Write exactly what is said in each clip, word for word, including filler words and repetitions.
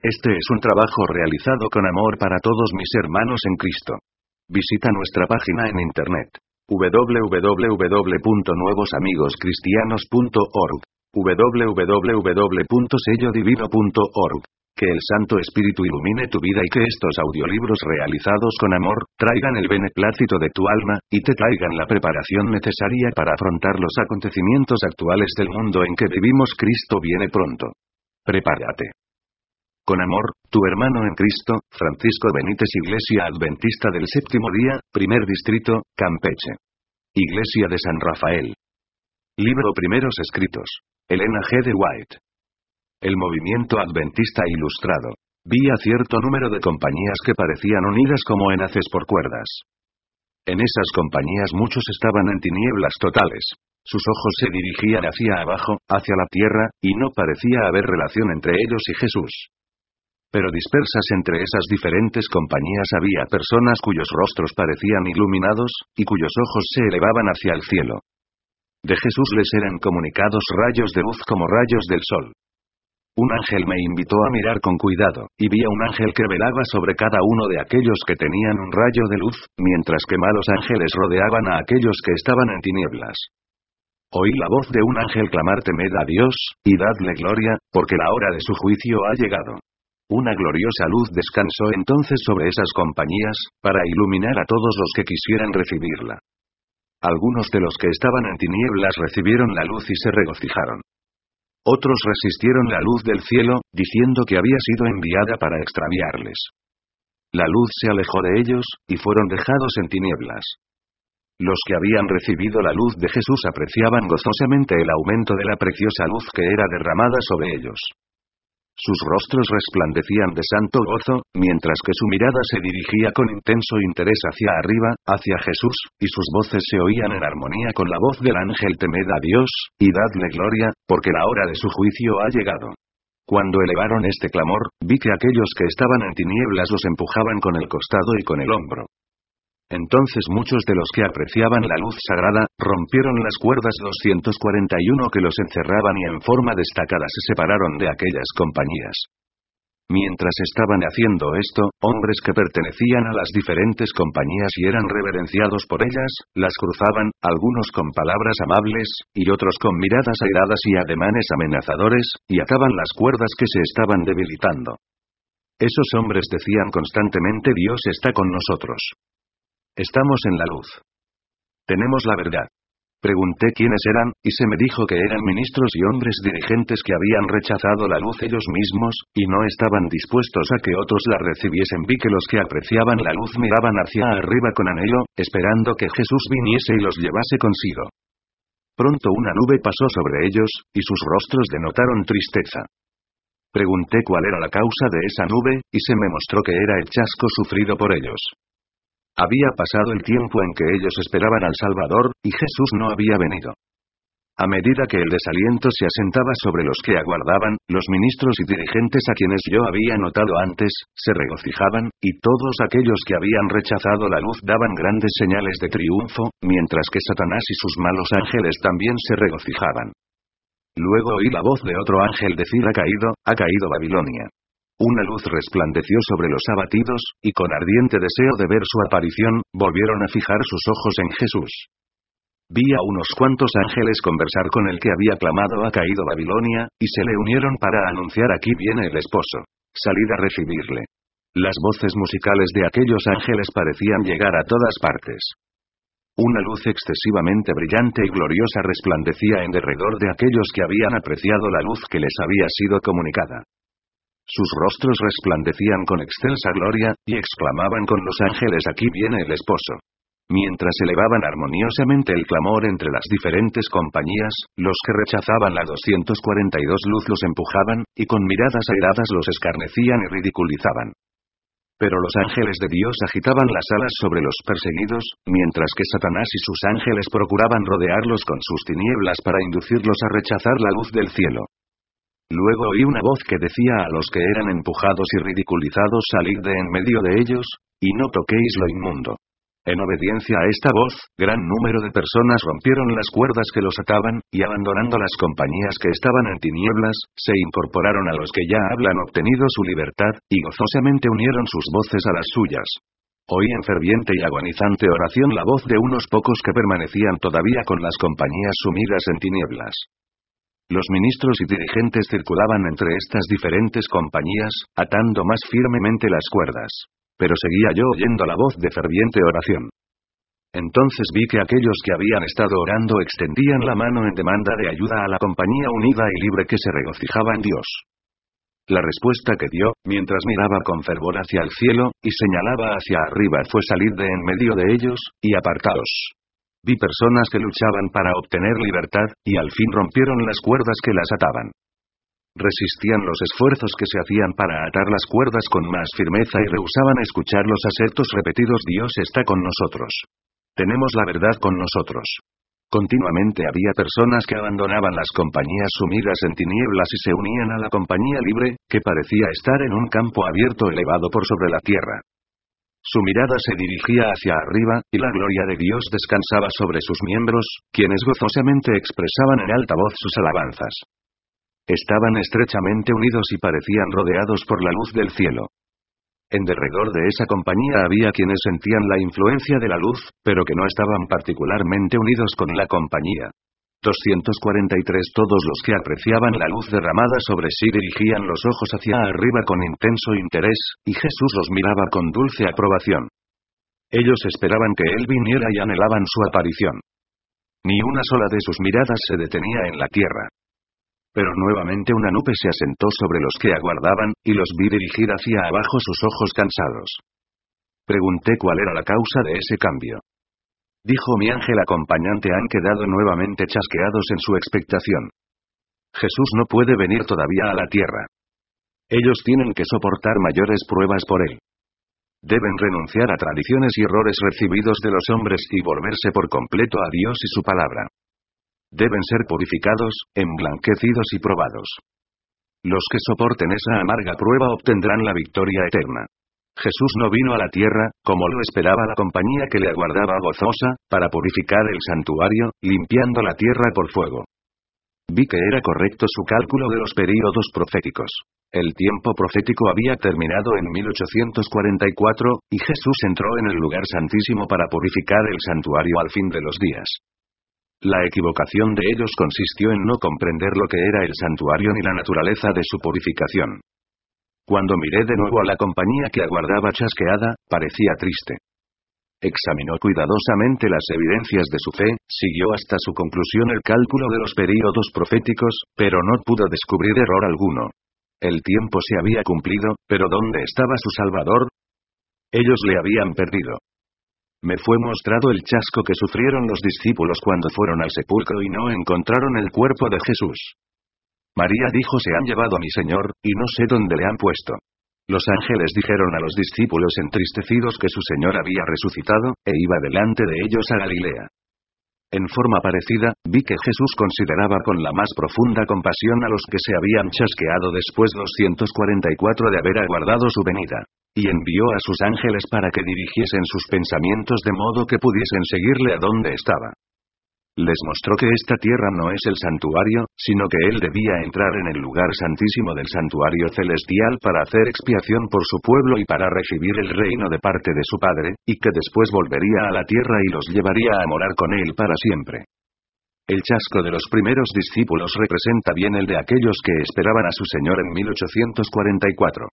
Este es un trabajo realizado con amor para todos mis hermanos en Cristo. Visita nuestra página en internet w w w punto nuevos amigos cristianos punto org, w w w punto sello divino punto org. Que el Santo Espíritu ilumine tu vida y que estos audiolibros realizados con amor, traigan el beneplácito de tu alma, y te traigan la preparación necesaria para afrontar los acontecimientos actuales del mundo en que vivimos. Cristo viene pronto. Prepárate. Con amor, tu hermano en Cristo, Francisco Benítez, Iglesia Adventista del Séptimo Día, Primer Distrito, Campeche. Iglesia de San Rafael. Libro Primeros Escritos. Elena G. de White. El movimiento adventista ilustrado. Vi a cierto número de compañías que parecían unidas como enlaces por cuerdas. En esas compañías muchos estaban en tinieblas totales. Sus ojos se dirigían hacia abajo, hacia la tierra, y no parecía haber relación entre ellos y Jesús. Pero dispersas entre esas diferentes compañías había personas cuyos rostros parecían iluminados, y cuyos ojos se elevaban hacia el cielo. De Jesús les eran comunicados rayos de luz como rayos del sol. Un ángel me invitó a mirar con cuidado, y vi a un ángel que velaba sobre cada uno de aquellos que tenían un rayo de luz, mientras que malos ángeles rodeaban a aquellos que estaban en tinieblas. Oí la voz de un ángel clamar: temed a Dios, y dadle gloria, porque la hora de su juicio ha llegado. Una gloriosa luz descansó entonces sobre esas compañías, para iluminar a todos los que quisieran recibirla. Algunos de los que estaban en tinieblas recibieron la luz y se regocijaron. Otros resistieron la luz del cielo, diciendo que había sido enviada para extraviarles. La luz se alejó de ellos, y fueron dejados en tinieblas. Los que habían recibido la luz de Jesús apreciaban gozosamente el aumento de la preciosa luz que era derramada sobre ellos. Sus rostros resplandecían de santo gozo, mientras que su mirada se dirigía con intenso interés hacia arriba, hacia Jesús, y sus voces se oían en armonía con la voz del ángel: temed a Dios, y dadle gloria, porque la hora de su juicio ha llegado. Cuando elevaron este clamor, vi que aquellos que estaban en tinieblas los empujaban con el costado y con el hombro. Entonces muchos de los que apreciaban la luz sagrada, rompieron las cuerdas doscientos cuarenta y uno que los encerraban y en forma destacada se separaron de aquellas compañías. Mientras estaban haciendo esto, hombres que pertenecían a las diferentes compañías y eran reverenciados por ellas, las cruzaban, algunos con palabras amables, y otros con miradas airadas y ademanes amenazadores, y ataban las cuerdas que se estaban debilitando. Esos hombres decían constantemente: Dios está con nosotros. Estamos en la luz. Tenemos la verdad. Pregunté quiénes eran, y se me dijo que eran ministros y hombres dirigentes que habían rechazado la luz ellos mismos, y no estaban dispuestos a que otros la recibiesen. Vi que los que apreciaban la luz miraban hacia arriba con anhelo, esperando que Jesús viniese y los llevase consigo. Pronto una nube pasó sobre ellos, y sus rostros denotaron tristeza. Pregunté cuál era la causa de esa nube, y se me mostró que era el chasco sufrido por ellos. Había pasado el tiempo en que ellos esperaban al Salvador, y Jesús no había venido. A medida que el desaliento se asentaba sobre los que aguardaban, los ministros y dirigentes a quienes yo había notado antes, se regocijaban, y todos aquellos que habían rechazado la luz daban grandes señales de triunfo, mientras que Satanás y sus malos ángeles también se regocijaban. Luego oí la voz de otro ángel decir: ha caído, ha caído Babilonia. Una luz resplandeció sobre los abatidos, y con ardiente deseo de ver su aparición, volvieron a fijar sus ojos en Jesús. Vi a unos cuantos ángeles conversar con el que había clamado: ha caído Babilonia, y se le unieron para anunciar: aquí viene el esposo. Salid a recibirle. Las voces musicales de aquellos ángeles parecían llegar a todas partes. Una luz excesivamente brillante y gloriosa resplandecía en derredor de aquellos que habían apreciado la luz que les había sido comunicada. Sus rostros resplandecían con excelsa gloria, y exclamaban con los ángeles: aquí viene el esposo. Mientras elevaban armoniosamente el clamor entre las diferentes compañías, los que rechazaban la doscientos cuarenta y dos luz los empujaban, y con miradas airadas los escarnecían y ridiculizaban. Pero los ángeles de Dios agitaban las alas sobre los perseguidos, mientras que Satanás y sus ángeles procuraban rodearlos con sus tinieblas para inducirlos a rechazar la luz del cielo. Luego oí una voz que decía a los que eran empujados y ridiculizados: salid de en medio de ellos, y no toquéis lo inmundo. En obediencia a esta voz, gran número de personas rompieron las cuerdas que los ataban, y abandonando las compañías que estaban en tinieblas, se incorporaron a los que ya habían obtenido su libertad, y gozosamente unieron sus voces a las suyas. Oí en ferviente y agonizante oración la voz de unos pocos que permanecían todavía con las compañías sumidas en tinieblas. Los ministros y dirigentes circulaban entre estas diferentes compañías, atando más firmemente las cuerdas. Pero seguía yo oyendo la voz de ferviente oración. Entonces vi que aquellos que habían estado orando extendían la mano en demanda de ayuda a la compañía unida y libre que se regocijaba en Dios. La respuesta que dio, mientras miraba con fervor hacia el cielo, y señalaba hacia arriba, fue salir de en medio de ellos, y apartaos. Vi personas que luchaban para obtener libertad, y al fin rompieron las cuerdas que las ataban. Resistían los esfuerzos que se hacían para atar las cuerdas con más firmeza y rehusaban escuchar los asertos repetidos: Dios está con nosotros. Tenemos la verdad con nosotros. Continuamente había personas que abandonaban las compañías sumidas en tinieblas y se unían a la compañía libre, que parecía estar en un campo abierto elevado por sobre la tierra. Su mirada se dirigía hacia arriba, y la gloria de Dios descansaba sobre sus miembros, quienes gozosamente expresaban en alta voz sus alabanzas. Estaban estrechamente unidos y parecían rodeados por la luz del cielo. En derredor de esa compañía había quienes sentían la influencia de la luz, pero que no estaban particularmente unidos con la compañía. doscientos cuarenta y tres Todos los que apreciaban la luz derramada sobre sí dirigían los ojos hacia arriba con intenso interés, y Jesús los miraba con dulce aprobación. Ellos esperaban que Él viniera y anhelaban su aparición. Ni una sola de sus miradas se detenía en la tierra. Pero nuevamente una nube se asentó sobre los que aguardaban, y los vi dirigir hacia abajo sus ojos cansados. Pregunté cuál era la causa de ese cambio. Dijo mi ángel acompañante: han quedado nuevamente chasqueados en su expectación. Jesús no puede venir todavía a la tierra. Ellos tienen que soportar mayores pruebas por él. Deben renunciar a tradiciones y errores recibidos de los hombres y volverse por completo a Dios y su palabra. Deben ser purificados, emblanquecidos y probados. Los que soporten esa amarga prueba obtendrán la victoria eterna. Jesús no vino a la tierra, como lo esperaba la compañía que le aguardaba gozosa, para purificar el santuario, limpiando la tierra por fuego. Vi que era correcto su cálculo de los períodos proféticos. El tiempo profético había terminado en mil ochocientos cuarenta y cuatro, y Jesús entró en el lugar santísimo para purificar el santuario al fin de los días. La equivocación de ellos consistió en no comprender lo que era el santuario ni la naturaleza de su purificación. Cuando miré de nuevo a la compañía que aguardaba chasqueada, parecía triste. Examinó cuidadosamente las evidencias de su fe, siguió hasta su conclusión el cálculo de los períodos proféticos, pero no pudo descubrir error alguno. El tiempo se había cumplido, pero ¿dónde estaba su Salvador? Ellos le habían perdido. Me fue mostrado el chasco que sufrieron los discípulos cuando fueron al sepulcro y no encontraron el cuerpo de Jesús. María dijo: se han llevado a mi Señor, y no sé dónde le han puesto. Los ángeles dijeron a los discípulos entristecidos que su Señor había resucitado, e iba delante de ellos a Galilea. En forma parecida, vi que Jesús consideraba con la más profunda compasión a los que se habían chasqueado después doscientos cuarenta y cuatro de haber aguardado su venida. Y envió a sus ángeles para que dirigiesen sus pensamientos de modo que pudiesen seguirle a donde estaba. Les mostró que esta tierra no es el santuario, sino que él debía entrar en el lugar santísimo del santuario celestial para hacer expiación por su pueblo y para recibir el reino de parte de su Padre, y que después volvería a la tierra y los llevaría a morar con él para siempre. El chasco de los primeros discípulos representa bien el de aquellos que esperaban a su Señor en mil ochocientos cuarenta y cuatro.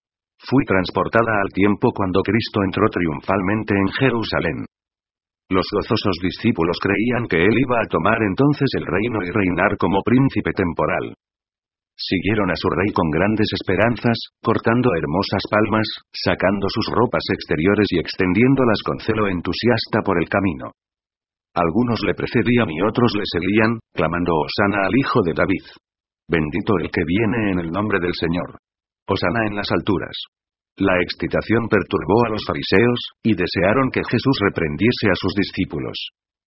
Fui transportada al tiempo cuando Cristo entró triunfalmente en Jerusalén. Los gozosos discípulos creían que él iba a tomar entonces el reino y reinar como príncipe temporal. Siguieron a su rey con grandes esperanzas, cortando hermosas palmas, sacando sus ropas exteriores y extendiéndolas con celo entusiasta por el camino. Algunos le precedían y otros le seguían, clamando: Hosana al Hijo de David. Bendito el que viene en el nombre del Señor. Hosana en las alturas. La excitación perturbó a los fariseos, y desearon que Jesús reprendiese a sus discípulos.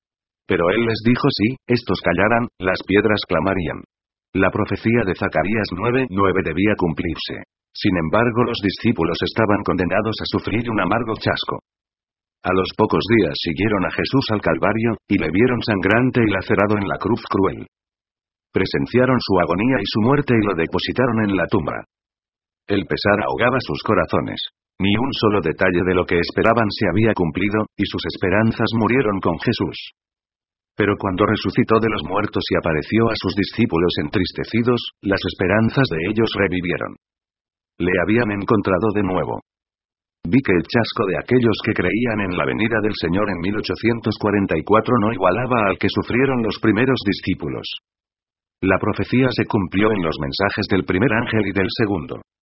Pero él les dijo: si estos callaran, las piedras clamarían. La profecía de Zacarías nueve nueve debía cumplirse. Sin embargo, los discípulos estaban condenados a sufrir un amargo chasco. A los pocos días siguieron a Jesús al Calvario, y le vieron sangrante y lacerado en la cruz cruel. Presenciaron su agonía y su muerte y lo depositaron en la tumba. El pesar ahogaba sus corazones. Ni un solo detalle de lo que esperaban se había cumplido, y sus esperanzas murieron con Jesús. Pero cuando resucitó de los muertos y apareció a sus discípulos entristecidos, las esperanzas de ellos revivieron. Le habían encontrado de nuevo. Vi que el chasco de aquellos que creían en la venida del Señor en mil ochocientos cuarenta y cuatro no igualaba al que sufrieron los primeros discípulos. La profecía se cumplió en los mensajes del primer ángel y del segundo.